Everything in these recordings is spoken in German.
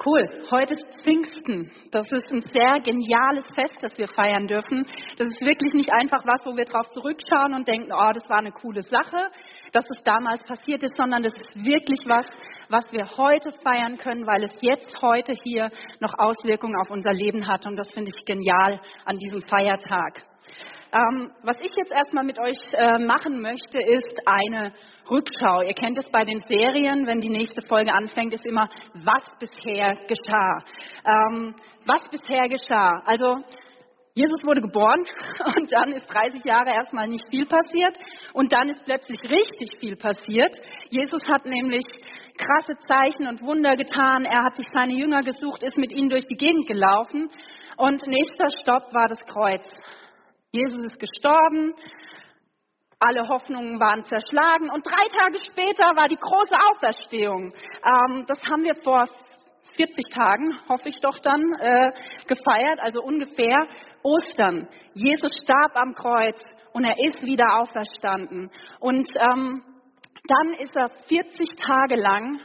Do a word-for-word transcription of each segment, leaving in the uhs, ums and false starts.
Cool, heute ist Pfingsten. Das ist ein sehr geniales Fest, das wir feiern dürfen. Das ist wirklich nicht einfach was, wo wir drauf zurückschauen und denken, oh, das war eine coole Sache, dass es damals passiert ist, sondern das ist wirklich was, was wir heute feiern können, weil es jetzt heute hier noch Auswirkungen auf unser Leben hat. Und das finde ich genial an diesem Feiertag. Ähm, was ich jetzt erstmal mit euch äh, machen möchte, ist eine Rückschau. Ihr kennt es bei den Serien, wenn die nächste Folge anfängt, ist immer, was bisher geschah. Ähm, was bisher geschah. Also Jesus wurde geboren und dann ist dreißig Jahre erstmal nicht viel passiert und dann ist plötzlich richtig viel passiert. Jesus hat nämlich krasse Zeichen und Wunder getan. Er hat sich seine Jünger gesucht, ist mit ihnen durch die Gegend gelaufen und nächster Stopp war das Kreuz. Jesus ist gestorben, alle Hoffnungen waren zerschlagen und drei Tage später war die große Auferstehung. Ähm, das haben wir vor vierzig Tagen, hoffe ich doch dann, äh, gefeiert, also ungefähr Ostern. Jesus starb am Kreuz und er ist wieder auferstanden. Und ähm, dann ist er vierzig Tage lang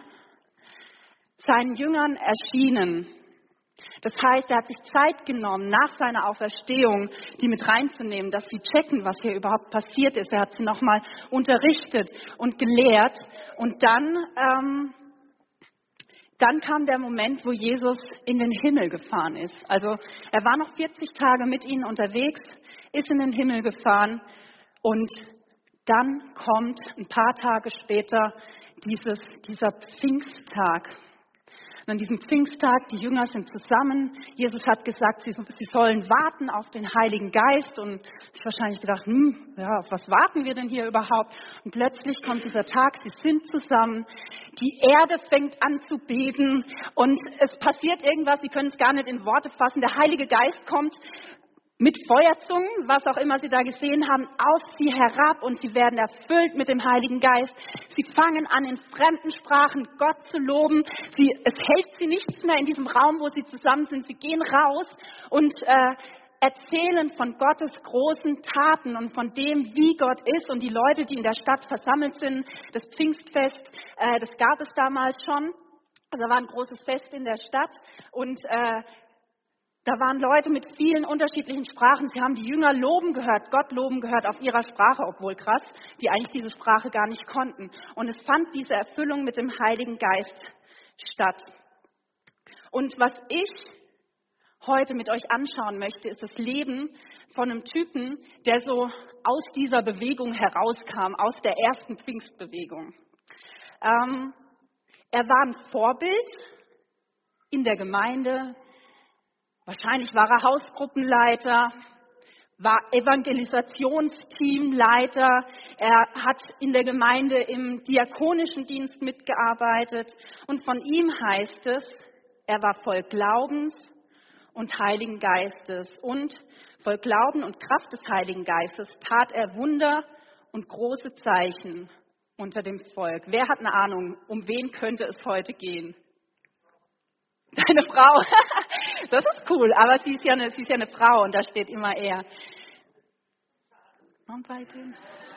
seinen Jüngern erschienen. Das heißt, er hat sich Zeit genommen, nach seiner Auferstehung die mit reinzunehmen, dass sie checken, was hier überhaupt passiert ist. Er hat sie nochmal unterrichtet und gelehrt. Und dann, ähm, dann kam der Moment, wo Jesus in den Himmel gefahren ist. Also er war noch vierzig Tage mit ihnen unterwegs, ist in den Himmel gefahren und dann kommt ein paar Tage später dieses, dieser Pfingsttag. Und an diesem Pfingsttag, die Jünger sind zusammen. Jesus hat gesagt, sie, sie sollen warten auf den Heiligen Geist. Und ich wahrscheinlich gedacht, hm, ja, auf was warten wir denn hier überhaupt? Und plötzlich kommt dieser Tag, sie sind zusammen. Die Erde fängt an zu beben und es passiert irgendwas, sie können es gar nicht in Worte fassen. Der Heilige Geist kommt mit Feuerzungen, was auch immer sie da gesehen haben, auf sie herab und sie werden erfüllt mit dem Heiligen Geist. Sie fangen an, in fremden Sprachen Gott zu loben. Sie, es hält sie nichts mehr in diesem Raum, wo sie zusammen sind. Sie gehen raus und äh, erzählen von Gottes großen Taten und von dem, wie Gott ist. Und die Leute, die in der Stadt versammelt sind, das Pfingstfest, äh, das gab es damals schon. Also da war ein großes Fest in der Stadt und äh, da waren Leute mit vielen unterschiedlichen Sprachen. Sie haben die Jünger loben gehört, Gott loben gehört auf ihrer Sprache, obwohl krass, die eigentlich diese Sprache gar nicht konnten. Und es fand diese Erfüllung mit dem Heiligen Geist statt. Und was ich heute mit euch anschauen möchte, ist das Leben von einem Typen, der so aus dieser Bewegung herauskam, aus der ersten Pfingstbewegung. Ähm, er war ein Vorbild in der Gemeinde. Wahrscheinlich war er Hausgruppenleiter, war Evangelisationsteamleiter, er hat in der Gemeinde im diakonischen Dienst mitgearbeitet und von ihm heißt es, er war voll Glaubens und Heiligen Geistes und voll Glauben und Kraft des Heiligen Geistes tat er Wunder und große Zeichen unter dem Volk. Wer hat eine Ahnung, um wen könnte es heute gehen? Deine Frau, das ist cool, aber sie ist ja eine, sie ist ja eine Frau und da steht immer er. Und bei dem?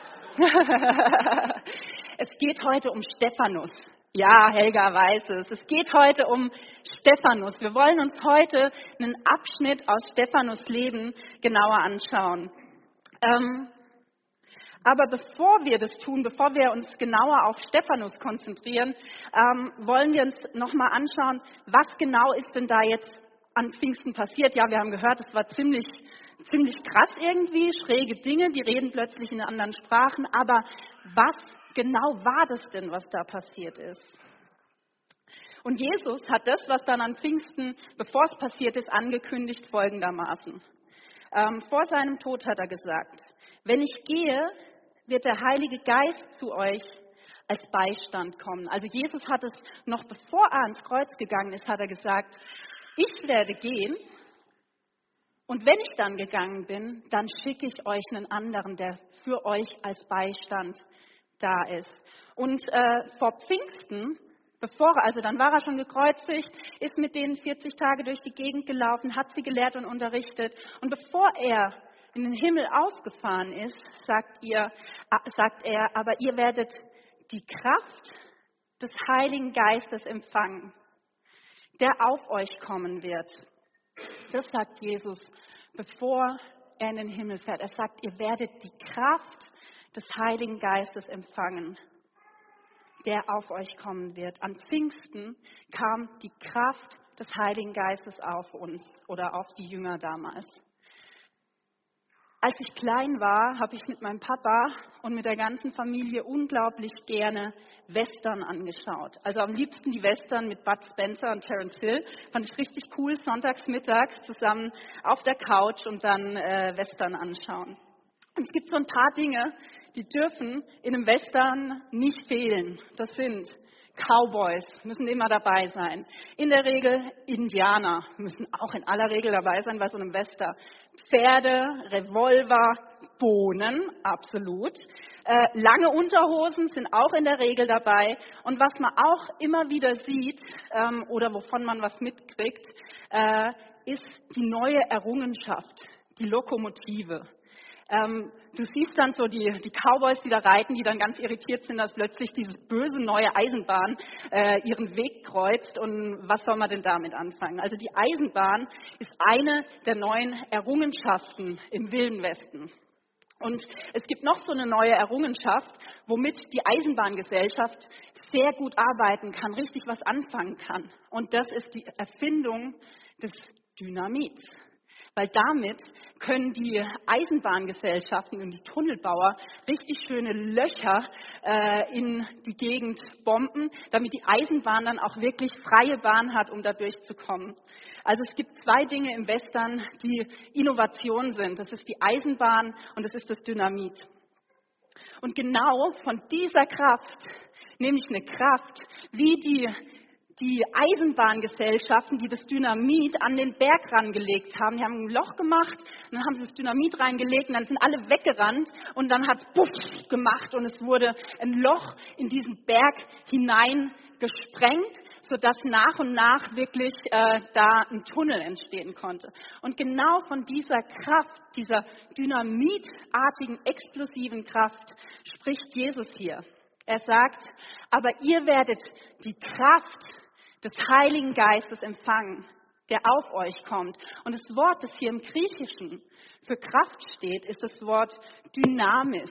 Es geht heute um Stephanus. Ja, Helga weiß es. Es geht heute um Stephanus. Wir wollen uns heute einen Abschnitt aus Stephanus' Leben genauer anschauen. Ähm, Aber bevor wir das tun, bevor wir uns genauer auf Stephanus konzentrieren, ähm, wollen wir uns nochmal anschauen, was genau ist denn da jetzt an Pfingsten passiert. Ja, wir haben gehört, es war ziemlich, ziemlich krass irgendwie, schräge Dinge, die reden plötzlich in anderen Sprachen. Aber was genau war das denn, was da passiert ist? Und Jesus hat das, was dann an Pfingsten, bevor es passiert ist, angekündigt folgendermaßen. Ähm, vor seinem Tod hat er gesagt, wenn ich gehe, wird der Heilige Geist zu euch als Beistand kommen. Also Jesus hat es, noch bevor er ans Kreuz gegangen ist, hat er gesagt, ich werde gehen und wenn ich dann gegangen bin, dann schicke ich euch einen anderen, der für euch als Beistand da ist. Und äh, vor Pfingsten, bevor er, also dann war er schon gekreuzigt, ist mit denen vierzig Tage durch die Gegend gelaufen, hat sie gelehrt und unterrichtet. Und bevor er in den Himmel aufgefahren ist, sagt, ihr, sagt er, aber ihr werdet die Kraft des Heiligen Geistes empfangen. der auf euch kommen wird. Das sagt Jesus, bevor er in den Himmel fährt. Er sagt, ihr werdet die Kraft des Heiligen Geistes empfangen, der auf euch kommen wird. An Pfingsten kam die Kraft des Heiligen Geistes auf uns oder auf die Jünger damals. Als ich klein war, habe ich mit meinem Papa und mit der ganzen Familie unglaublich gerne Western angeschaut. Also am liebsten die Western mit Bud Spencer und Terence Hill. Fand ich richtig cool, sonntags mittags zusammen auf der Couch und dann äh, Western anschauen. Und es gibt so ein paar Dinge, die dürfen in einem Western nicht fehlen. Das sind Cowboys, müssen immer dabei sein. In der Regel Indianer müssen auch in aller Regel dabei sein bei so einem Western. Pferde, Revolver, Bohnen, absolut. Äh, lange Unterhosen sind auch in der Regel dabei. Und was man auch immer wieder sieht ähm, oder wovon man was mitkriegt, äh, ist die neue Errungenschaft, die Lokomotive. Ähm, du siehst dann so die, die Cowboys, die da reiten, die dann ganz irritiert sind, dass plötzlich diese böse neue Eisenbahn äh, ihren Weg kreuzt. Und was soll man denn damit anfangen? Also die Eisenbahn ist eine der neuen Errungenschaften im Wilden Westen. Und es gibt noch so eine neue Errungenschaft, womit die Eisenbahngesellschaft sehr gut arbeiten kann, richtig was anfangen kann. Und das ist die Erfindung des Dynamits. Weil damit können die Eisenbahngesellschaften und die Tunnelbauer richtig schöne Löcher äh, in die Gegend bomben, damit die Eisenbahn dann auch wirklich freie Bahn hat, um da durchzukommen. Also es gibt zwei Dinge im Western, die Innovation sind. Das ist die Eisenbahn und das ist das Dynamit. Und genau von dieser Kraft, nämlich eine Kraft, wie die Die Eisenbahngesellschaften, die das Dynamit an den Berg rangelegt haben, die haben ein Loch gemacht, und dann haben sie das Dynamit reingelegt und dann sind alle weggerannt und dann hat es puff gemacht und es wurde ein Loch in diesen Berg hinein gesprengt, sodass nach und nach wirklich äh, da ein Tunnel entstehen konnte. Und genau von dieser Kraft, dieser dynamitartigen, explosiven Kraft spricht Jesus hier. Er sagt, aber ihr werdet die Kraft des Heiligen Geistes empfangen, der auf euch kommt. Und das Wort, das hier im Griechischen für Kraft steht, ist das Wort Dynamis.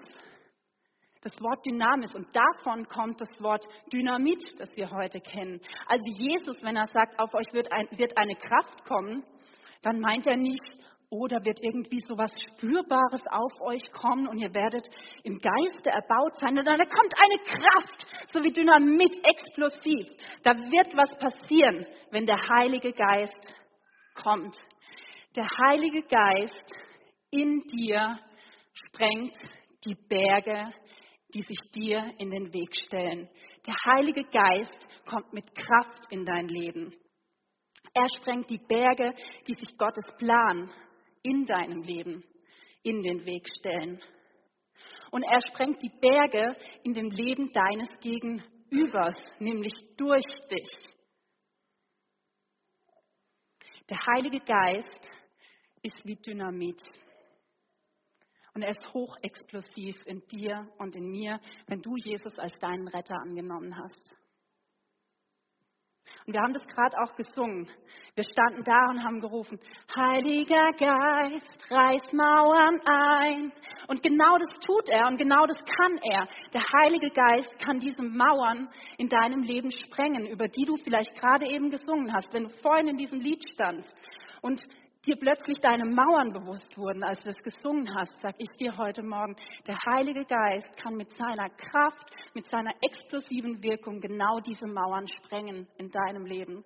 Das Wort Dynamis. Und davon kommt das Wort Dynamit, das wir heute kennen. Also Jesus, wenn er sagt, auf euch wird, ein, wird eine Kraft kommen, dann meint er nicht, oder wird irgendwie so was Spürbares auf euch kommen und ihr werdet im Geiste erbaut sein. Und dann kommt eine Kraft, so wie Dynamit, explosiv. Da wird was passieren, wenn der Heilige Geist kommt. Der Heilige Geist in dir sprengt die Berge, die sich dir in den Weg stellen. Der Heilige Geist kommt mit Kraft in dein Leben. Er sprengt die Berge, die sich Gottes Plan in deinem Leben in den Weg stellen. Und er sprengt die Berge in dem Leben deines Gegenübers, nämlich durch dich. Der Heilige Geist ist wie Dynamit. Und er ist hochexplosiv in dir und in mir, wenn du Jesus als deinen Retter angenommen hast. Und wir haben das gerade auch gesungen. Wir standen da und haben gerufen, Heiliger Geist, reiß Mauern ein. Und genau das tut er und genau das kann er. Der Heilige Geist kann diese Mauern in deinem Leben sprengen, über die du vielleicht gerade eben gesungen hast, wenn du vorhin in diesem Lied standst und dir plötzlich deine Mauern bewusst wurden, als du das gesungen hast, sage ich dir heute Morgen, der Heilige Geist kann mit seiner Kraft, mit seiner explosiven Wirkung genau diese Mauern sprengen in deinem Leben.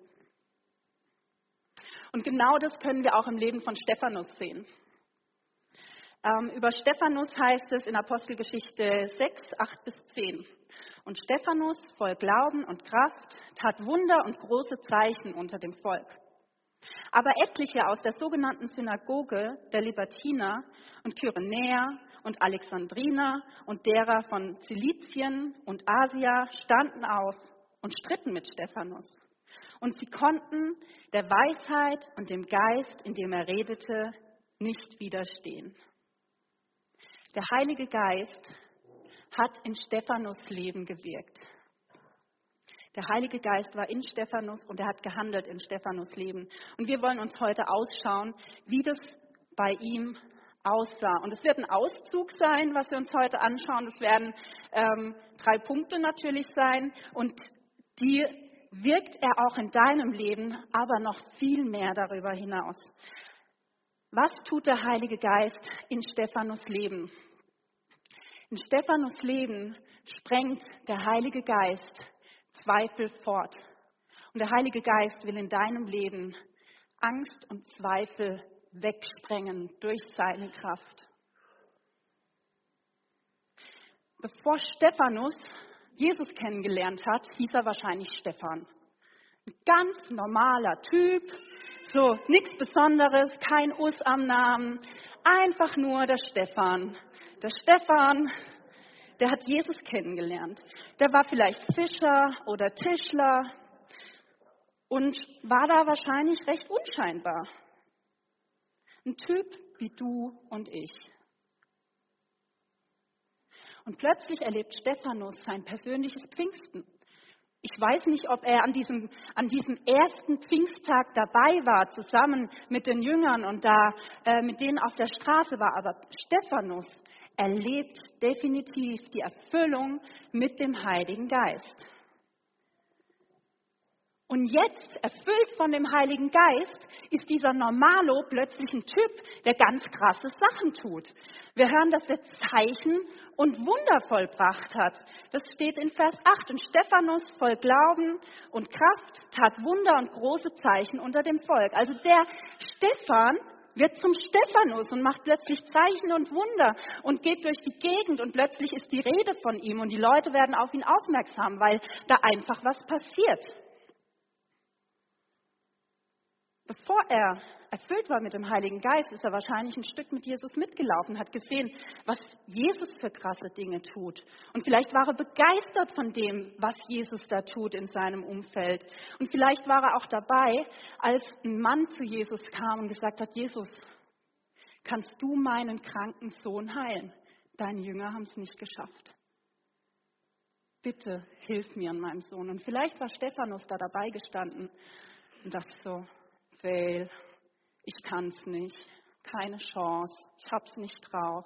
Und genau das können wir auch im Leben von Stephanus sehen. Ähm, über Stephanus heißt es in Apostelgeschichte sechs, acht bis zehn. Und Stephanus, voll Glauben und Kraft, tat Wunder und große Zeichen unter dem Volk. Aber etliche aus der sogenannten Synagoge der Libertiner und Kyrenäer und Alexandriner und derer von Zilizien und Asia standen auf und stritten mit Stephanus. Und sie konnten der Weisheit und dem Geist, in dem er redete, nicht widerstehen. Der Heilige Geist hat in Stephanus Leben gewirkt. Der Heilige Geist war in Stephanus und er hat gehandelt in Stephanus Leben. Und wir wollen uns heute ausschauen, wie das bei ihm aussah. Und es wird ein Auszug sein, was wir uns heute anschauen. Es werden ähm, drei Punkte natürlich sein und die wirkt er auch in deinem Leben, aber noch viel mehr darüber hinaus. Was tut der Heilige Geist in Stephanus Leben? In Stephanus Leben sprengt der Heilige Geist Zweifel fort. Und der Heilige Geist will in deinem Leben Angst und Zweifel wegsprengen durch seine Kraft. Bevor Stephanus Jesus kennengelernt hat, hieß er wahrscheinlich Stephan. Ein ganz normaler Typ, so nichts Besonderes, kein Us am Namen, einfach nur der Stephan. Der Stephan, der hat Jesus kennengelernt. Der war vielleicht Fischer oder Tischler und war da wahrscheinlich recht unscheinbar. Ein Typ wie du und ich. Und plötzlich erlebt Stephanus sein persönliches Pfingsten. Ich weiß nicht, ob er an diesem, an diesem ersten Pfingsttag dabei war, zusammen mit den Jüngern und da äh, mit denen auf der Straße war, aber Stephanus erlebt definitiv die Erfüllung mit dem Heiligen Geist. Und jetzt, erfüllt von dem Heiligen Geist, ist dieser Normalo plötzlich ein Typ, der ganz krasse Sachen tut. Wir hören, dass er Zeichen und Wunder vollbracht hat. Das steht in Vers acht. Und Stephanus voll Glauben und Kraft tat Wunder und große Zeichen unter dem Volk. Also der Stephan wird zum Stephanus und macht plötzlich Zeichen und Wunder und geht durch die Gegend und plötzlich ist die Rede von ihm und die Leute werden auf ihn aufmerksam, weil da einfach was passiert. Bevor er erfüllt war mit dem Heiligen Geist, ist er wahrscheinlich ein Stück mit Jesus mitgelaufen, hat gesehen, was Jesus für krasse Dinge tut. Und vielleicht war er begeistert von dem, was Jesus da tut in seinem Umfeld. Und vielleicht war er auch dabei, als ein Mann zu Jesus kam und gesagt hat, Jesus, kannst du meinen kranken Sohn heilen? Deine Jünger haben es nicht geschafft. Bitte hilf mir an meinem Sohn. Und vielleicht war Stephanus da dabei gestanden und dachte so, Fail, ich kann's nicht, keine Chance, ich hab's nicht drauf.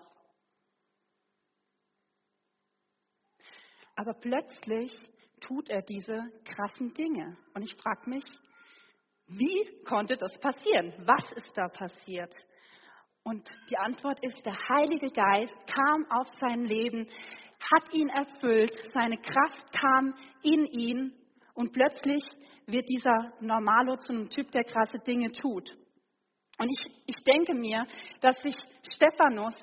Aber plötzlich tut er diese krassen Dinge. Und ich frage mich, wie konnte das passieren? Was ist da passiert? Und die Antwort ist, der Heilige Geist kam auf sein Leben, hat ihn erfüllt, seine Kraft kam in ihn und plötzlich wird dieser Normalo zu einem Typ, der krasse Dinge tut. Und ich, ich denke mir, dass sich Stephanus,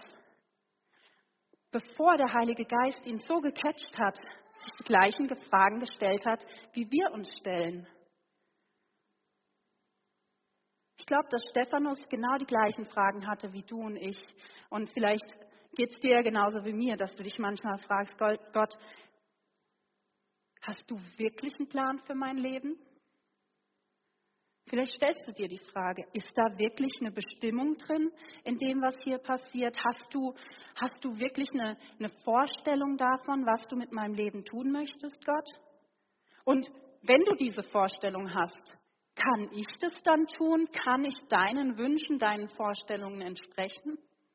bevor der Heilige Geist ihn so gecatcht hat, sich die gleichen Fragen gestellt hat, wie wir uns stellen. Ich glaube, dass Stephanus genau die gleichen Fragen hatte wie du und ich. Und vielleicht geht es dir genauso wie mir, dass du dich manchmal fragst, Gott, hast du wirklich einen Plan für mein Leben? Vielleicht stellst du dir die Frage, ist da wirklich eine Bestimmung drin in dem, was hier passiert? Hast du, hast du wirklich eine, eine Vorstellung davon, was du mit meinem Leben tun möchtest, Gott? Und wenn du diese Vorstellung hast, kann ich das dann tun? Kann ich deinen Wünschen, deinen Vorstellungen entsprechen?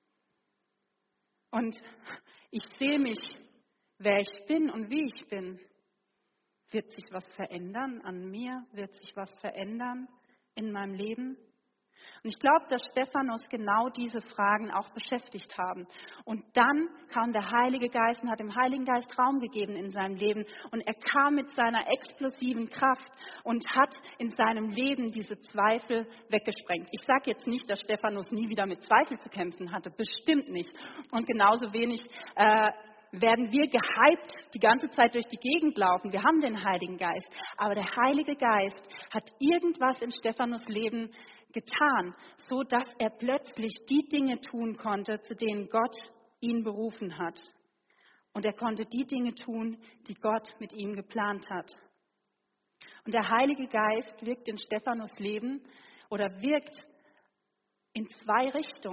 Und ich sehe mich, wer ich bin und wie ich bin. Wird sich was verändern an mir? Wird sich was verändern in meinem Leben? Und ich glaube, dass Stephanus genau diese Fragen auch beschäftigt haben. Und dann kam der Heilige Geist und hat dem Heiligen Geist Raum gegeben in seinem Leben. Und er kam mit seiner explosiven Kraft und hat in seinem Leben diese Zweifel weggesprengt. Ich sage jetzt nicht, dass Stephanus nie wieder mit Zweifel zu kämpfen hatte. Bestimmt nicht. Und genauso wenig äh, werden wir gehypt die ganze Zeit durch die Gegend laufen. Wir haben den Heiligen Geist. Aber der Heilige Geist hat irgendwas in Stephanus Leben getan, so dass er plötzlich die Dinge tun konnte, zu denen Gott ihn berufen hat. Und er konnte die Dinge tun, die Gott mit ihm geplant hat. Und der Heilige Geist wirkt in Stephanus Leben oder wirkt in zwei Richtungen.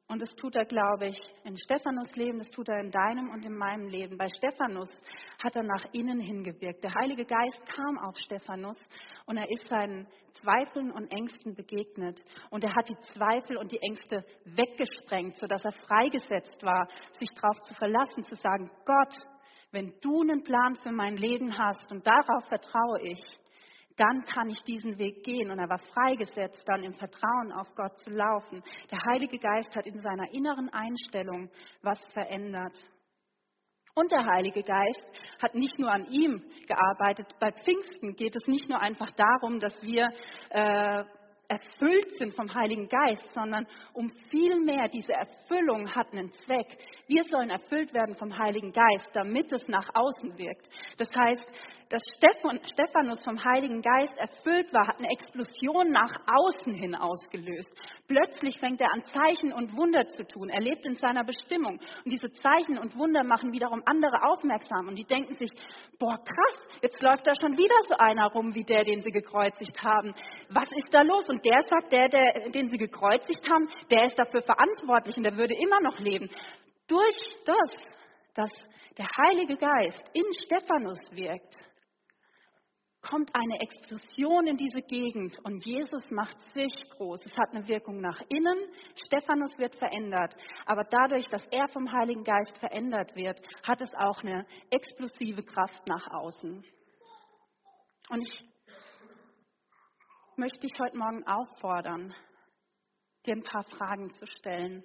Und das tut er, glaube ich, in Stephanus Leben, das tut er in deinem und in meinem Leben. Bei Stephanus hat er nach innen hingewirkt. Der Heilige Geist kam auf Stephanus und er ist seinen Zweifeln und Ängsten begegnet. Und er hat die Zweifel und die Ängste weggesprengt, sodass er freigesetzt war, sich darauf zu verlassen, zu sagen, Gott, wenn du einen Plan für mein Leben hast und darauf vertraue ich, dann kann ich diesen Weg gehen. Und er war freigesetzt, dann im Vertrauen auf Gott zu laufen. Der Heilige Geist hat in seiner inneren Einstellung was verändert. Und der Heilige Geist hat nicht nur an ihm gearbeitet. Bei Pfingsten geht es nicht nur einfach darum, dass wir äh, erfüllt sind vom Heiligen Geist, sondern um viel mehr, diese Erfüllung hat einen Zweck. Wir sollen erfüllt werden vom Heiligen Geist, damit es nach außen wirkt. Das heißt, dass Stephanus vom Heiligen Geist erfüllt war, hat eine Explosion nach außen hin ausgelöst. Plötzlich fängt er an, Zeichen und Wunder zu tun. Er lebt in seiner Bestimmung. Und diese Zeichen und Wunder machen wiederum andere aufmerksam. Und die denken sich, boah, krass, jetzt läuft da schon wieder so einer rum, wie der, den sie gekreuzigt haben. Was ist da los? Und der sagt, der, der, den sie gekreuzigt haben, der ist dafür verantwortlich und der würde immer noch leben. Durch das, dass der Heilige Geist in Stephanus wirkt, kommt eine Explosion in diese Gegend und Jesus macht sich groß. Es hat eine Wirkung nach innen, Stephanus wird verändert, aber dadurch, dass er vom Heiligen Geist verändert wird, hat es auch eine explosive Kraft nach außen. Und ich möchte dich heute Morgen auffordern, dir ein paar Fragen zu stellen.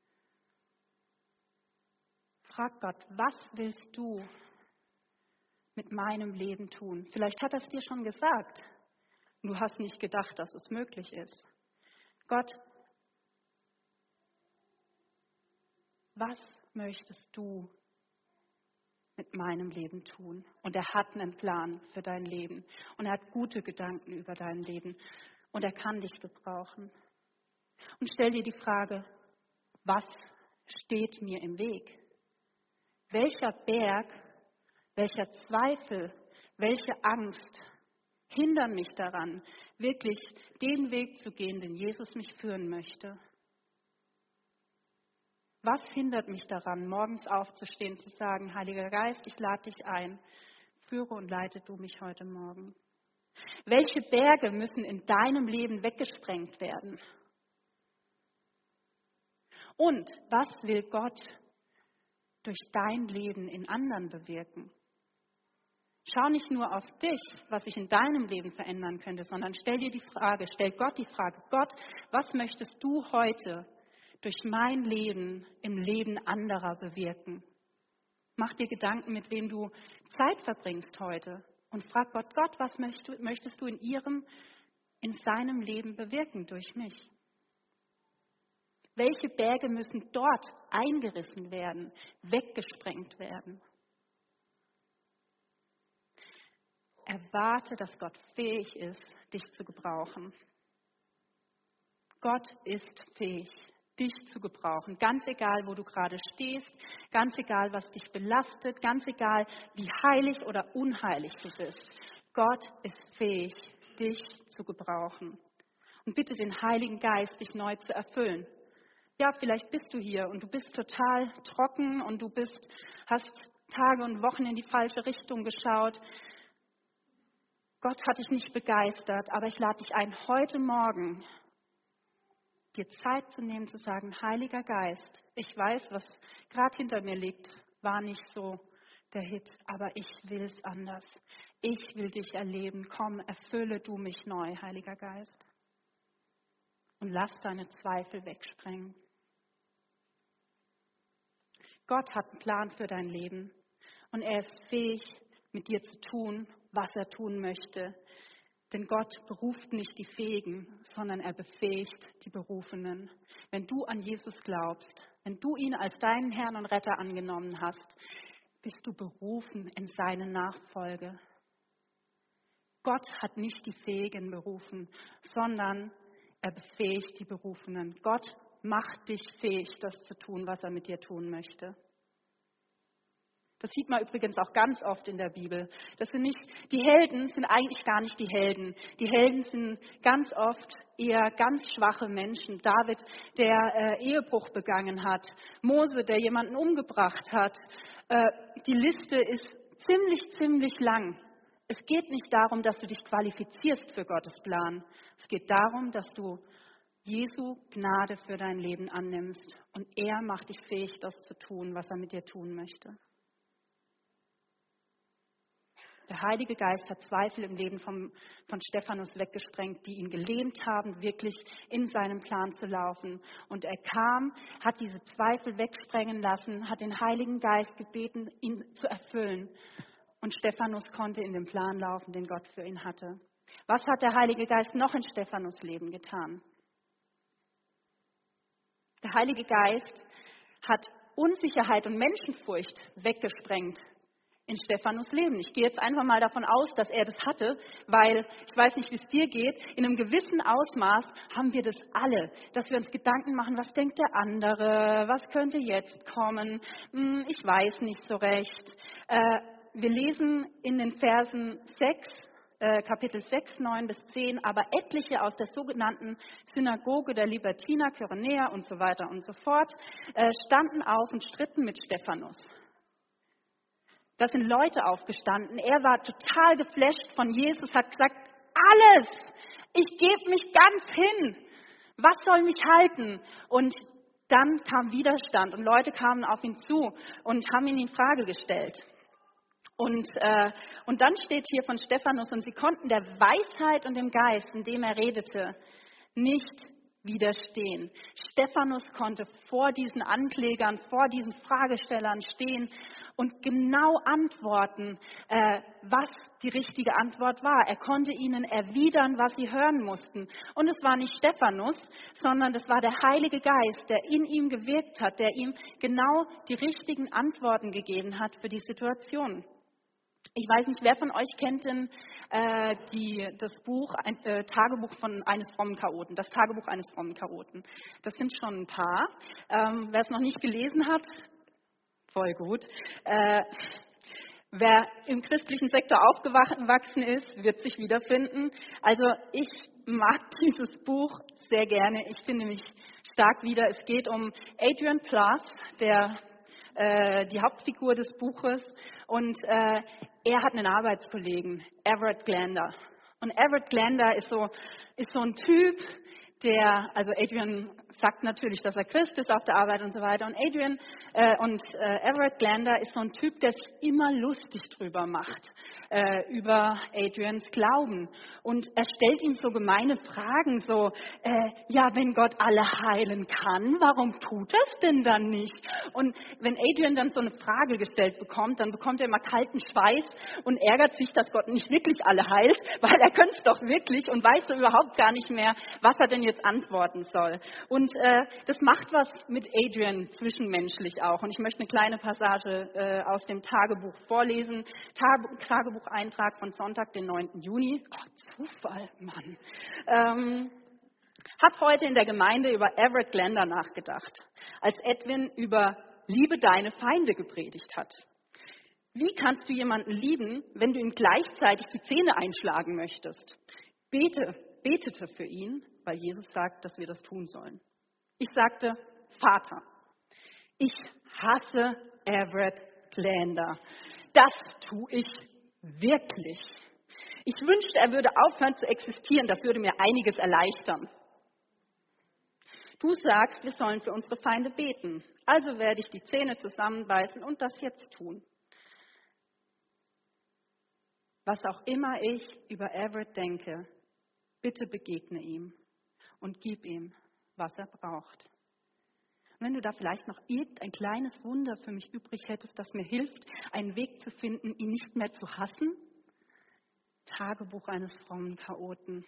Frag Gott, was willst du mit meinem Leben tun? Vielleicht hat er es dir schon gesagt. Du hast nicht gedacht, dass es möglich ist. Gott, was möchtest du mit meinem Leben tun? Und er hat einen Plan für dein Leben. Und er hat gute Gedanken über dein Leben. Und er kann dich gebrauchen. Und stell dir die Frage, was steht mir im Weg? Welcher Berg, welcher Zweifel, welche Angst hindern mich daran, wirklich den Weg zu gehen, den Jesus mich führen möchte? Was hindert mich daran, morgens aufzustehen, zu sagen, Heiliger Geist, ich lade dich ein, führe und leite du mich heute Morgen? Welche Berge müssen in deinem Leben weggesprengt werden? Und was will Gott durch dein Leben in anderen bewirken? Schau nicht nur auf dich, was sich in deinem Leben verändern könnte, sondern stell dir die Frage, stell Gott die Frage, Gott, was möchtest du heute durch mein Leben im Leben anderer bewirken? Mach dir Gedanken, mit wem du Zeit verbringst heute und frag Gott, Gott, was möchtest du in ihrem, in seinem Leben bewirken durch mich? Welche Berge müssen dort eingerissen werden, weggesprengt werden? Erwarte, dass Gott fähig ist, dich zu gebrauchen. Gott ist fähig, dich zu gebrauchen. Ganz egal, wo du gerade stehst, ganz egal, was dich belastet, ganz egal, wie heilig oder unheilig du bist. Gott ist fähig, dich zu gebrauchen. Und bitte den Heiligen Geist, dich neu zu erfüllen. Ja, vielleicht bist du hier und du bist total trocken und du bist, hast Tage und Wochen in die falsche Richtung geschaut. Gott hat dich nicht begeistert, aber ich lade dich ein, heute Morgen dir Zeit zu nehmen, zu sagen, Heiliger Geist, ich weiß, was gerade hinter mir liegt, war nicht so der Hit, aber ich will es anders. Ich will dich erleben. Komm, erfülle du mich neu, Heiliger Geist. Und lass deine Zweifel wegsprengen. Gott hat einen Plan für dein Leben und er ist fähig, mit dir zu tun, was er tun möchte. Denn Gott beruft nicht die Fähigen, sondern er befähigt die Berufenen. Wenn du an Jesus glaubst, wenn du ihn als deinen Herrn und Retter angenommen hast, bist du berufen in seine Nachfolge. Gott hat nicht die Fähigen berufen, sondern er befähigt die Berufenen. Gott macht dich fähig, das zu tun, was er mit dir tun möchte. Das sieht man übrigens auch ganz oft in der Bibel. Das sind nicht, die Helden sind eigentlich gar nicht die Helden. Die Helden sind ganz oft eher ganz schwache Menschen. David, der äh, Ehebruch begangen hat. Mose, der jemanden umgebracht hat. Äh, die Liste ist ziemlich, ziemlich lang. Es geht nicht darum, dass du dich qualifizierst für Gottes Plan. Es geht darum, dass du Jesu Gnade für dein Leben annimmst. Und er macht dich fähig, das zu tun, was er mit dir tun möchte. Der Heilige Geist hat Zweifel im Leben vom, von Stephanus weggesprengt, die ihn gelähmt haben, wirklich in seinem Plan zu laufen. Und er kam, hat diese Zweifel wegsprengen lassen, hat den Heiligen Geist gebeten, ihn zu erfüllen. Und Stephanus konnte in den Plan laufen, den Gott für ihn hatte. Was hat der Heilige Geist noch in Stephanus Leben getan? Der Heilige Geist hat Unsicherheit und Menschenfurcht weggesprengt in Stephanus Leben. Ich gehe jetzt einfach mal davon aus, dass er das hatte, weil ich weiß nicht, wie es dir geht. In einem gewissen Ausmaß haben wir das alle, dass wir uns Gedanken machen, was denkt der andere, was könnte jetzt kommen, hm, ich weiß nicht so recht. Äh, wir lesen in den Versen sechs, äh, Kapitel sechs, neun bis zehn, aber etliche aus der sogenannten Synagoge der Libertiner, Kyrenäer und so weiter und so fort, äh, standen auf und stritten mit Stephanus. Da sind Leute aufgestanden. Er war total geflasht von Jesus, hat gesagt, alles, ich gebe mich ganz hin. Was soll mich halten? Und dann kam Widerstand und Leute kamen auf ihn zu und haben ihn in Frage gestellt. Und, äh, und dann steht hier von Stephanus, und sie konnten der Weisheit und dem Geist, in dem er redete, nicht widerstehen. Stephanus konnte vor diesen Anklägern, vor diesen Fragestellern stehen und genau antworten, äh, was die richtige Antwort war. Er konnte ihnen erwidern, was sie hören mussten. Und es war nicht Stephanus, sondern es war der Heilige Geist, der in ihm gewirkt hat, der ihm genau die richtigen Antworten gegeben hat für die Situation. Ich weiß nicht, wer von euch kennt denn äh, die, das Buch ein, äh, Tagebuch von eines frommen Chaoten, das Tagebuch eines frommen Chaoten. Das sind schon ein paar. Ähm, wer es noch nicht gelesen hat, voll gut. Äh, wer im christlichen Sektor aufgewachsen ist, wird sich wiederfinden. Also ich mag dieses Buch sehr gerne. Ich finde mich stark wieder. Es geht um Adrian Plass, der äh, die Hauptfigur des Buches, und äh, er hat einen Arbeitskollegen, Everett Glander. Und Everett Glander ist so, ist so ein Typ, der, also Adrian sagt natürlich, dass er Christ ist auf der Arbeit und so weiter. Und Adrian äh, und äh, Everett Glander ist so ein Typ, der sich immer lustig drüber macht, äh, über Adrians Glauben. Und er stellt ihm so gemeine Fragen, so, äh, ja, wenn Gott alle heilen kann, warum tut er es denn dann nicht? Und wenn Adrian dann so eine Frage gestellt bekommt, dann bekommt er immer kalten Schweiß und ärgert sich, dass Gott nicht wirklich alle heilt, weil er könnte es doch wirklich und weiß so überhaupt gar nicht mehr, was er denn jetzt antworten soll. Und äh, das macht was mit Adrian zwischenmenschlich auch. Und ich möchte eine kleine Passage äh, aus dem Tagebuch vorlesen. Tag- Tagebucheintrag von Sonntag, den neunten Juni. Oh, Zufall, Mann. Ähm, hab heute in der Gemeinde über Everett Glander nachgedacht, als Edwin über Liebe deine Feinde gepredigt hat. Wie kannst du jemanden lieben, wenn du ihm gleichzeitig die Zähne einschlagen möchtest? Bete, betete für ihn, weil Jesus sagt, dass wir das tun sollen. Ich sagte, Vater, ich hasse Everett Glander. Das tue ich wirklich. Ich wünschte, er würde aufhören zu existieren. Das würde mir einiges erleichtern. Du sagst, wir sollen für unsere Feinde beten. Also werde ich die Zähne zusammenbeißen und das jetzt tun. Was auch immer ich über Everett denke, bitte begegne ihm und gib ihm, was er braucht. Und wenn du da vielleicht noch irgendein kleines Wunder für mich übrig hättest, das mir hilft, einen Weg zu finden, ihn nicht mehr zu hassen. Tagebuch eines frommen Chaoten.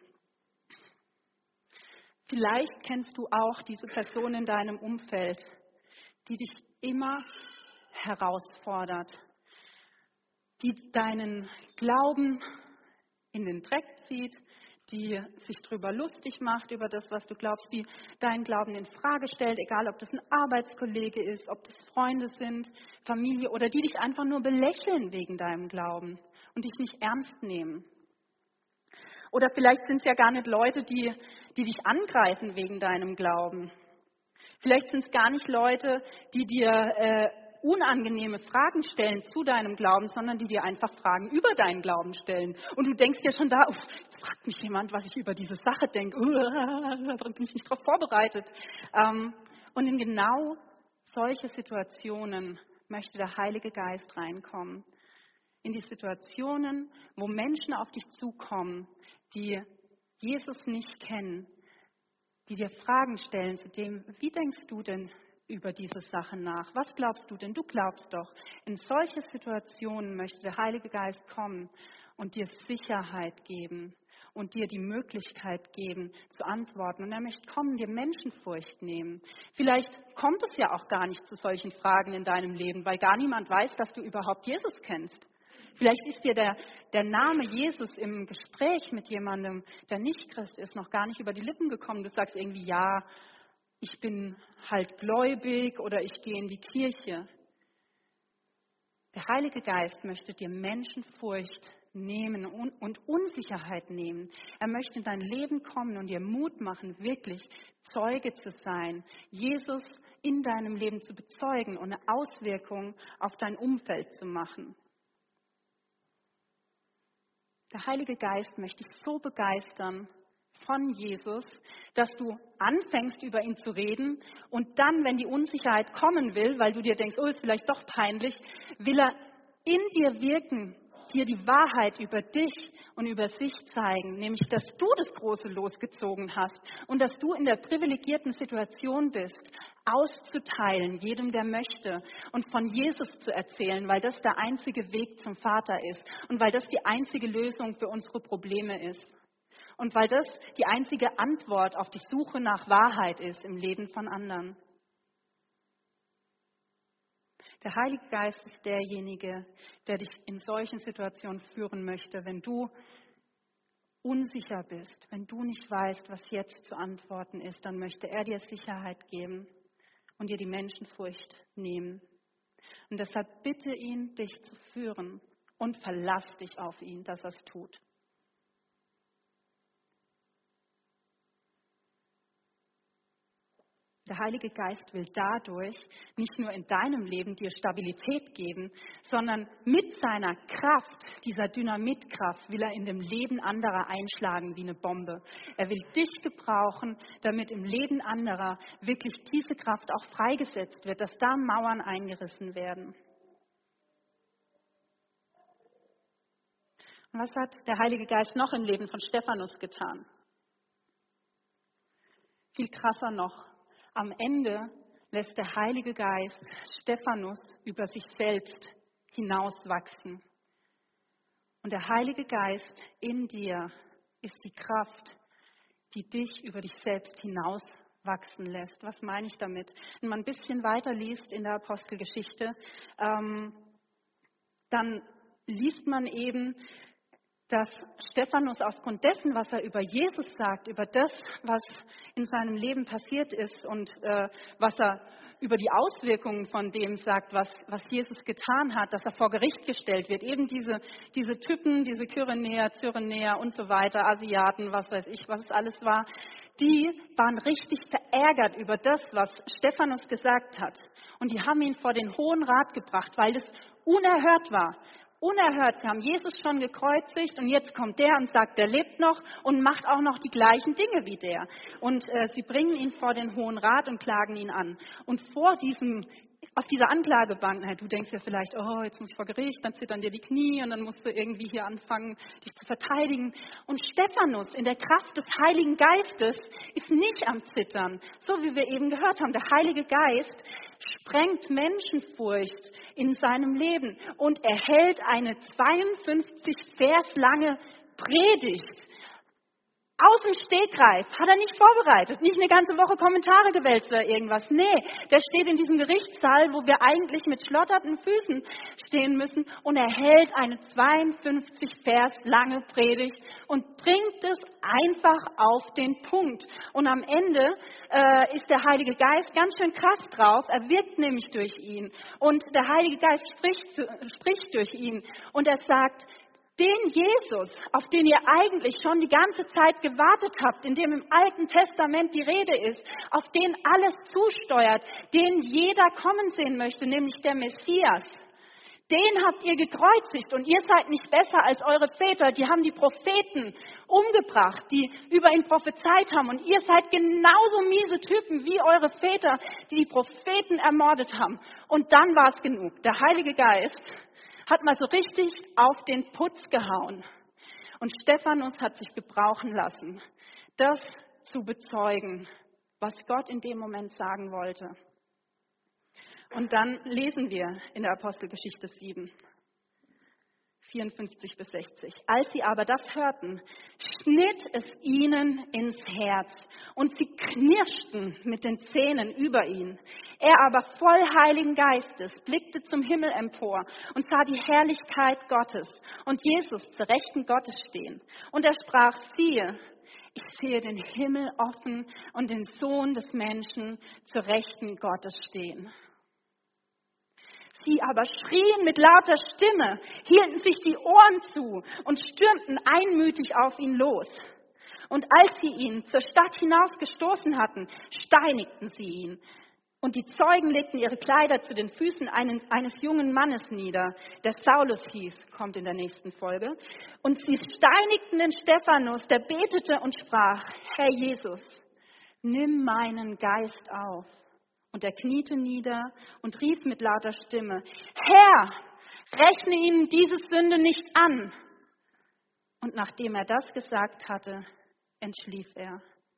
Vielleicht kennst du auch diese Person in deinem Umfeld, die dich immer herausfordert, die deinen Glauben in den Dreck zieht, die sich drüber lustig macht, über das, was du glaubst, die deinen Glauben in Frage stellt, egal ob das ein Arbeitskollege ist, ob das Freunde sind, Familie oder die dich einfach nur belächeln wegen deinem Glauben und dich nicht ernst nehmen. Oder vielleicht sind es ja gar nicht Leute, die, die dich angreifen wegen deinem Glauben. Vielleicht sind es gar nicht Leute, die dir äh, unangenehme Fragen stellen zu deinem Glauben, sondern die dir einfach Fragen über deinen Glauben stellen. Und du denkst dir schon da, uff, jetzt fragt mich jemand, was ich über diese Sache denke. Da bin ich nicht darauf vorbereitet. Ähm, und in genau solche Situationen möchte der Heilige Geist reinkommen. In die Situationen, wo Menschen auf dich zukommen, die Jesus nicht kennen, die dir Fragen stellen zu dem, wie denkst du denn über diese Sache nach? Was glaubst du denn? Du glaubst doch. In solche Situationen möchte der Heilige Geist kommen und dir Sicherheit geben und dir die Möglichkeit geben, zu antworten. Und er möchte kommen, dir Menschenfurcht nehmen. Vielleicht kommt es ja auch gar nicht zu solchen Fragen in deinem Leben, weil gar niemand weiß, dass du überhaupt Jesus kennst. Vielleicht ist dir der, der Name Jesus im Gespräch mit jemandem, der nicht Christ ist, noch gar nicht über die Lippen gekommen. Du sagst irgendwie, ja, ich bin halt gläubig oder ich gehe in die Kirche. Der Heilige Geist möchte dir Menschenfurcht nehmen und Unsicherheit nehmen. Er möchte in dein Leben kommen und dir Mut machen, wirklich Zeuge zu sein, Jesus in deinem Leben zu bezeugen und eine Auswirkung auf dein Umfeld zu machen. Der Heilige Geist möchte dich so begeistern von Jesus, dass du anfängst, über ihn zu reden und dann, wenn die Unsicherheit kommen will, weil du dir denkst, oh, ist vielleicht doch peinlich, will er in dir wirken, dir die Wahrheit über dich und über sich zeigen, nämlich, dass du das große Los gezogen hast und dass du in der privilegierten Situation bist, auszuteilen, jedem, der möchte, und von Jesus zu erzählen, weil das der einzige Weg zum Vater ist und weil das die einzige Lösung für unsere Probleme ist und weil das die einzige Antwort auf die Suche nach Wahrheit ist im Leben von anderen. Der Heilige Geist ist derjenige, der dich in solchen Situationen führen möchte, wenn du unsicher bist, wenn du nicht weißt, was jetzt zu antworten ist, dann möchte er dir Sicherheit geben und dir die Menschenfurcht nehmen. Und deshalb bitte ihn, dich zu führen und verlass dich auf ihn, dass er es tut. Der Heilige Geist will dadurch nicht nur in deinem Leben dir Stabilität geben, sondern mit seiner Kraft, dieser Dynamitkraft, will er in dem Leben anderer einschlagen wie eine Bombe. Er will dich gebrauchen, damit im Leben anderer wirklich diese Kraft auch freigesetzt wird, dass da Mauern eingerissen werden. Und was hat der Heilige Geist noch im Leben von Stephanus getan? Viel krasser noch. Am Ende lässt der Heilige Geist Stephanus über sich selbst hinauswachsen. Und der Heilige Geist in dir ist die Kraft, die dich über dich selbst hinauswachsen lässt. Was meine ich damit? Wenn man ein bisschen weiter liest in der Apostelgeschichte, ähm, dann liest man eben, dass Stephanus aufgrund dessen, was er über Jesus sagt, über das, was in seinem Leben passiert ist und äh, was er über die Auswirkungen von dem sagt, was, was Jesus getan hat, dass er vor Gericht gestellt wird. Eben diese, diese Typen, diese Kyrenäer, Cyrenäer und so weiter, Asiaten, was weiß ich, was es alles war, die waren richtig verärgert über das, was Stephanus gesagt hat. Und die haben ihn vor den Hohen Rat gebracht, weil das unerhört war. Unerhört, sie haben Jesus schon gekreuzigt und jetzt kommt der und sagt, der lebt noch und macht auch noch die gleichen Dinge wie der. Und äh, sie bringen ihn vor den Hohen Rat und klagen ihn an. Und vor diesem, auf dieser Anklagebank, na, du denkst ja vielleicht, oh, jetzt muss ich vor Gericht, dann zittern dir die Knie und dann musst du irgendwie hier anfangen, dich zu verteidigen. Und Stephanus in der Kraft des Heiligen Geistes ist nicht am Zittern, so wie wir eben gehört haben. Der Heilige Geist sprengt Menschenfurcht in seinem Leben und er hält eine zweiundfünfzig Vers lange Predigt Aus dem Stegreif, hat er nicht vorbereitet, nicht eine ganze Woche Kommentare gewälzt oder irgendwas. Nee, der steht in diesem Gerichtssaal, wo wir eigentlich mit schlotterten Füßen stehen müssen und er hält eine zweiundfünfzig Vers lange Predigt und bringt es einfach auf den Punkt. Und am Ende äh, ist der Heilige Geist ganz schön krass drauf, er wirkt nämlich durch ihn und der Heilige Geist spricht, zu, spricht durch ihn und er sagt, den Jesus, auf den ihr eigentlich schon die ganze Zeit gewartet habt, in dem im Alten Testament die Rede ist, auf den alles zusteuert, den jeder kommen sehen möchte, nämlich der Messias, den habt ihr gekreuzigt und ihr seid nicht besser als eure Väter, die haben die Propheten umgebracht, die über ihn prophezeit haben und ihr seid genauso miese Typen wie eure Väter, die die Propheten ermordet haben. Und dann war es genug. Der Heilige Geist hat mal so richtig auf den Putz gehauen. Und Stephanus hat sich gebrauchen lassen, das zu bezeugen, was Gott in dem Moment sagen wollte. Und dann lesen wir in der Apostelgeschichte sieben, vierundfünfzig bis sechzig. Als sie aber das hörten, schnitt es ihnen ins Herz und sie knirschten mit den Zähnen über ihn. Er aber voll Heiligen Geistes blickte zum Himmel empor und sah die Herrlichkeit Gottes und Jesus zur Rechten Gottes stehen. Und er sprach, siehe, ich sehe den Himmel offen und den Sohn des Menschen zur Rechten Gottes stehen. Sie aber schrien mit lauter Stimme, hielten sich die Ohren zu und stürmten einmütig auf ihn los. Und als sie ihn zur Stadt hinausgestoßen hatten, steinigten sie ihn. Und die Zeugen legten ihre Kleider zu den Füßen eines, eines jungen Mannes nieder, der Saulus hieß, kommt in der nächsten Folge. Und sie steinigten den Stephanus, der betete und sprach, Herr Jesus, nimm meinen Geist auf. Und er kniete nieder und rief mit lauter Stimme, Herr, rechne ihnen diese Sünde nicht an. Und nachdem er das gesagt hatte, entschlief er.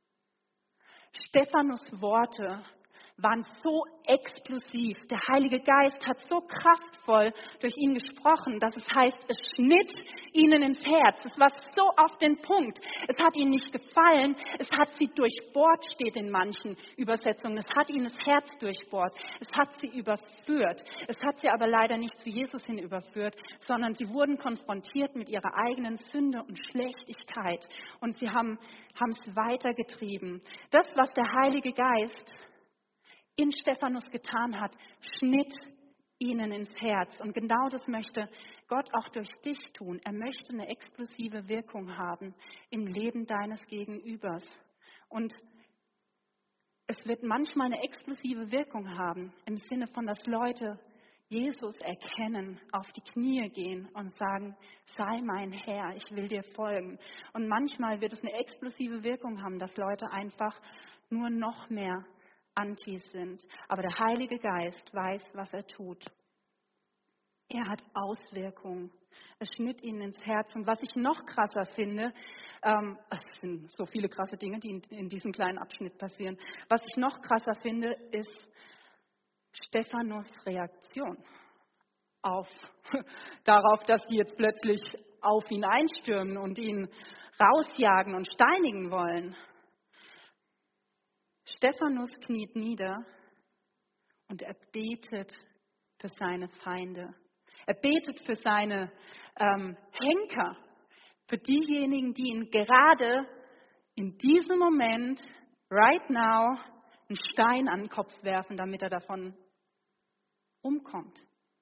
Stephanus' Worte waren so explosiv. Der Heilige Geist hat so kraftvoll durch ihn gesprochen, dass es heißt, es schnitt ihnen ins Herz. Es war so auf den Punkt. Es hat ihnen nicht gefallen. Es hat sie durchbohrt, steht in manchen Übersetzungen. Es hat ihnen das Herz durchbohrt. Es hat sie überführt. Es hat sie aber leider nicht zu Jesus hin überführt, sondern sie wurden konfrontiert mit ihrer eigenen Sünde und Schlechtigkeit. Und sie haben, haben es weitergetrieben. Das, was der Heilige Geist in Stephanus getan hat, schnitt ihnen ins Herz. Und genau das möchte Gott auch durch dich tun. Er möchte eine explosive Wirkung haben im Leben deines Gegenübers. Und es wird manchmal eine explosive Wirkung haben, im Sinne von, dass Leute Jesus erkennen, auf die Knie gehen und sagen, sei mein Herr, ich will dir folgen. Und manchmal wird es eine explosive Wirkung haben, dass Leute einfach nur noch mehr Antis sind. Aber der Heilige Geist weiß, was er tut. Er hat Auswirkungen. Es schnitt ihnen ins Herz. Und was ich noch krasser finde, ähm, es sind so viele krasse Dinge, die in, in diesem kleinen Abschnitt passieren. Was ich noch krasser finde, ist Stephanus' Reaktion auf, darauf, dass die jetzt plötzlich auf ihn einstürmen und ihn rausjagen und steinigen wollen. Stephanus kniet nieder und er betet für seine Feinde. Er betet für seine ähm, Henker, für diejenigen, die ihn gerade in diesem Moment, right now, einen Stein an den Kopf werfen, damit er davon umkommt.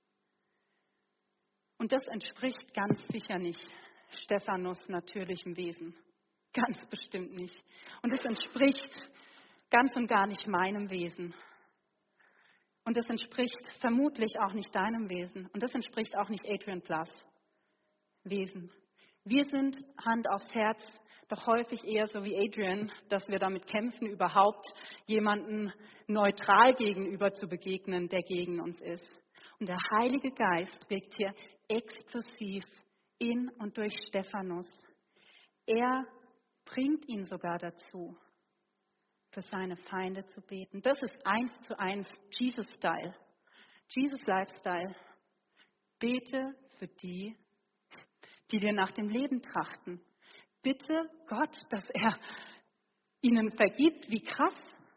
Und das entspricht ganz sicher nicht Stephanus' natürlichem Wesen. Ganz bestimmt nicht. Und es entspricht ganz und gar nicht meinem Wesen. Und das entspricht vermutlich auch nicht deinem Wesen. Und das entspricht auch nicht Adrian Plus Wesen. Wir sind, Hand aufs Herz, doch häufig eher so wie Adrian, dass wir damit kämpfen, überhaupt jemanden neutral gegenüber zu begegnen, der gegen uns ist. Und der Heilige Geist wirkt hier explosiv in und durch Stephanus. Er bringt ihn sogar dazu, für seine Feinde zu beten. Das ist eins zu eins Jesus-Style. Jesus-Lifestyle. Bete für die, die dir nach dem Leben trachten. bitte Gott, dass er ihnen vergibt. Wie krass.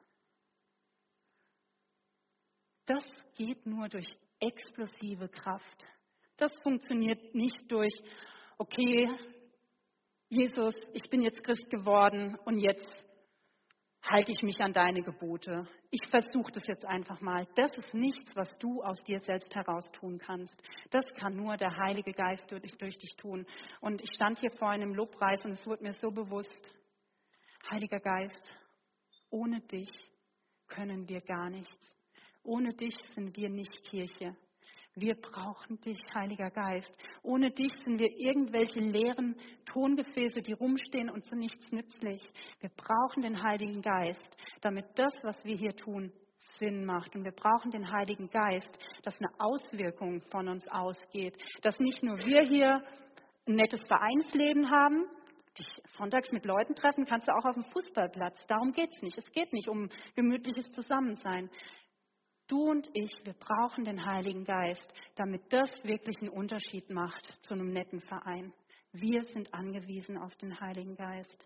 Das geht nur durch explosive Kraft. Das funktioniert nicht durch, okay, Jesus, ich bin jetzt Christ geworden und jetzt halte ich mich an deine Gebote. Ich versuche das jetzt einfach mal. Das ist nichts, was du aus dir selbst heraus tun kannst. Das kann nur der Heilige Geist durch, durch dich tun. Und ich stand hier vorhin im Lobpreis und es wurde mir so bewusst, Heiliger Geist, ohne dich können wir gar nichts. Ohne dich sind wir nicht Kirche. Wir brauchen dich, Heiliger Geist. Ohne dich sind wir irgendwelche leeren Tongefäße, die rumstehen und zu nichts nützlich. Wir brauchen den Heiligen Geist, damit das, was wir hier tun, Sinn macht. Und wir brauchen den Heiligen Geist, dass eine Auswirkung von uns ausgeht. Dass nicht nur wir hier ein nettes Vereinsleben haben, dich sonntags mit Leuten treffen, kannst du auch auf dem Fußballplatz. Darum geht es nicht. Es geht nicht um gemütliches Zusammensein. Du und ich, wir brauchen den Heiligen Geist, damit das wirklich einen Unterschied macht zu einem netten Verein. Wir sind angewiesen auf den Heiligen Geist.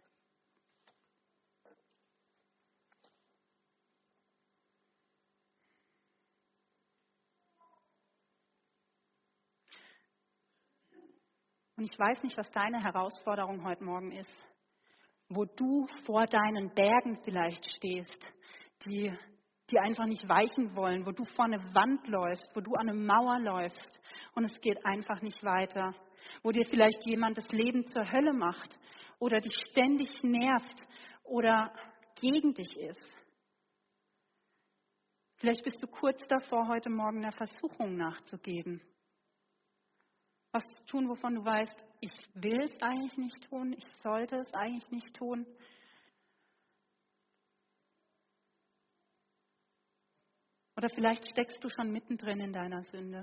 Und ich weiß nicht, was deine Herausforderung heute Morgen ist, wo du vor deinen Bergen vielleicht stehst, die die einfach nicht weichen wollen, wo du vor eine Wand läufst, wo du an eine Mauer läufst und es geht einfach nicht weiter, wo dir vielleicht jemand das Leben zur Hölle macht oder dich ständig nervt oder gegen dich ist. Vielleicht bist du kurz davor, heute Morgen einer Versuchung nachzugeben. Was zu tun, wovon du weißt, ich will es eigentlich nicht tun, ich sollte es eigentlich nicht tun. Oder vielleicht steckst du schon mittendrin in deiner Sünde.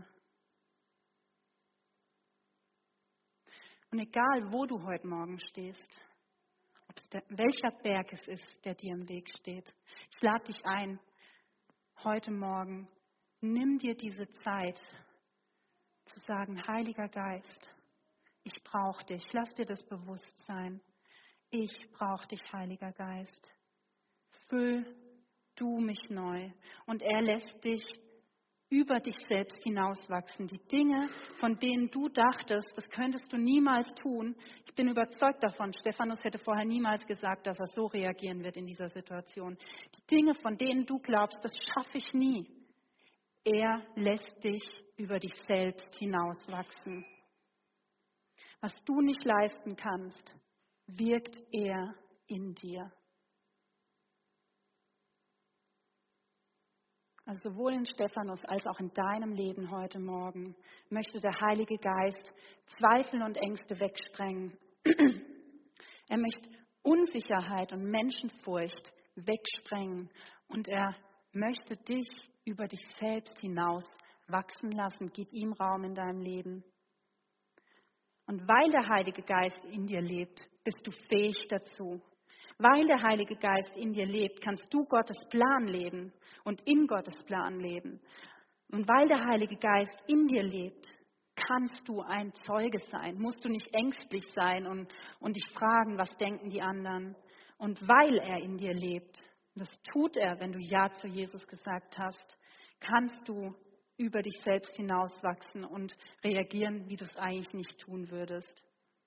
Und egal, wo du heute Morgen stehst, ob es der, welcher Berg es ist, der dir im Weg steht, ich lade dich ein, heute Morgen, nimm dir diese Zeit zu sagen, Heiliger Geist, ich brauche dich, lass dir das bewusst sein. Ich brauche dich, Heiliger Geist. Füll du mich neu. Und er lässt dich über dich selbst hinauswachsen. Die Dinge, von denen du dachtest, das könntest du niemals tun. Ich bin überzeugt davon, Stephanus hätte vorher niemals gesagt, dass er so reagieren wird in dieser Situation. Die Dinge, von denen du glaubst, das schaffe ich nie. Er lässt dich über dich selbst hinauswachsen. Was du nicht leisten kannst, wirkt er in dir. Also sowohl in Stephanus als auch in deinem Leben heute Morgen möchte der Heilige Geist Zweifel und Ängste wegsprengen. Er möchte Unsicherheit und Menschenfurcht wegsprengen und er möchte dich über dich selbst hinaus wachsen lassen. Gib ihm Raum in deinem Leben. Und weil der Heilige Geist in dir lebt, bist du fähig dazu. Weil der Heilige Geist in dir lebt, kannst du Gottes Plan leben und in Gottes Plan leben. Und weil der Heilige Geist in dir lebt, kannst du ein Zeuge sein. Musst du nicht ängstlich sein und, und dich fragen, was denken die anderen. Und weil er in dir lebt, und das tut er, wenn du Ja zu Jesus gesagt hast, kannst du über dich selbst hinauswachsen und reagieren, wie du es eigentlich nicht tun würdest.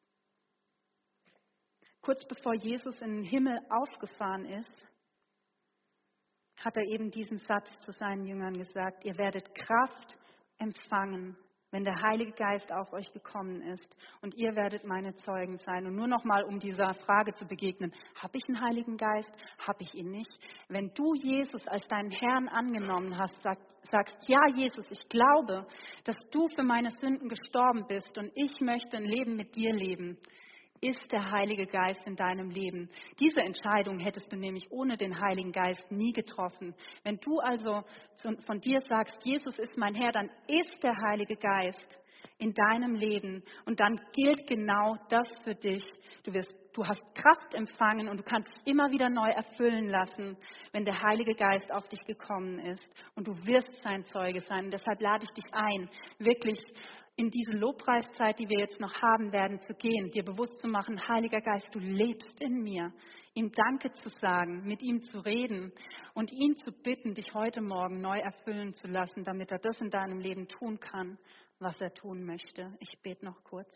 Kurz bevor Jesus in den Himmel aufgefahren ist, hat er eben diesen Satz zu seinen Jüngern gesagt: Ihr werdet Kraft empfangen, wenn der Heilige Geist auf euch gekommen ist, und ihr werdet meine Zeugen sein. Und nur noch mal, um dieser Frage zu begegnen: Habe ich einen Heiligen Geist? Habe ich ihn nicht? Wenn du Jesus als deinen Herrn angenommen hast, sag, sagst, ja Jesus, ich glaube, dass du für meine Sünden gestorben bist und ich möchte ein Leben mit dir leben, ist der Heilige Geist in deinem Leben. Diese Entscheidung hättest du nämlich ohne den Heiligen Geist nie getroffen. Wenn du also von dir sagst, Jesus ist mein Herr, dann ist der Heilige Geist in deinem Leben und dann gilt genau das für dich. Du wirst du hast Kraft empfangen und du kannst es immer wieder neu erfüllen lassen, wenn der Heilige Geist auf dich gekommen ist. Und du wirst sein Zeuge sein. Und deshalb lade ich dich ein, wirklich in diese Lobpreiszeit, die wir jetzt noch haben werden, zu gehen, dir bewusst zu machen, Heiliger Geist, du lebst in mir. Ihm Danke zu sagen, mit ihm zu reden und ihn zu bitten, dich heute Morgen neu erfüllen zu lassen, damit er das in deinem Leben tun kann, was er tun möchte. Ich bete noch kurz.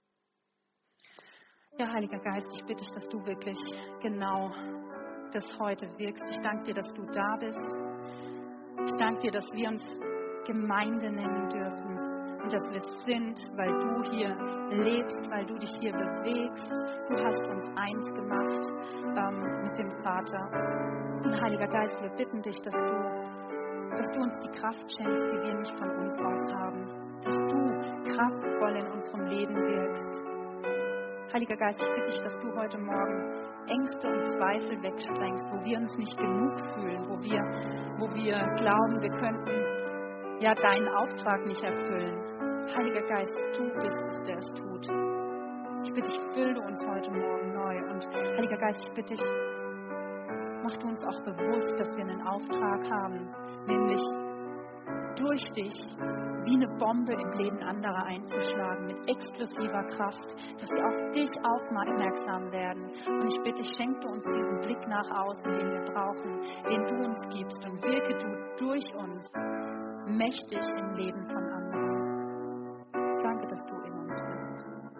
Ja, Heiliger Geist, ich bitte dich, dass du wirklich genau das heute wirkst. Ich danke dir, dass du da bist. Ich danke dir, dass wir uns Gemeinde nennen dürfen. Und dass wir es sind, weil du hier lebst, weil du dich hier bewegst. Du hast uns eins gemacht ähm, mit dem Vater. Und Heiliger Geist, wir bitten dich, dass du, dass du uns die Kraft schenkst, die wir nicht von uns aus haben. Dass du kraftvoll in unserem Leben wirkst. Heiliger Geist, ich bitte dich, dass du heute Morgen Ängste und Zweifel wegsprengst, wo wir uns nicht genug fühlen, wo wir, wo wir glauben, wir könnten ja deinen Auftrag nicht erfüllen. Heiliger Geist, du bist es, der es tut. Ich bitte dich, fülle uns heute Morgen neu. Und Heiliger Geist, ich bitte dich, mach du uns auch bewusst, dass wir einen Auftrag haben, nämlich durch dich wie eine Bombe im Leben anderer einzuschlagen, mit explosiver Kraft, dass sie auf dich aufmerksam werden. Und ich bitte dich, schenk du uns diesen Blick nach außen, den wir brauchen, den du uns gibst, und wirke du durch uns mächtig im Leben von anderen.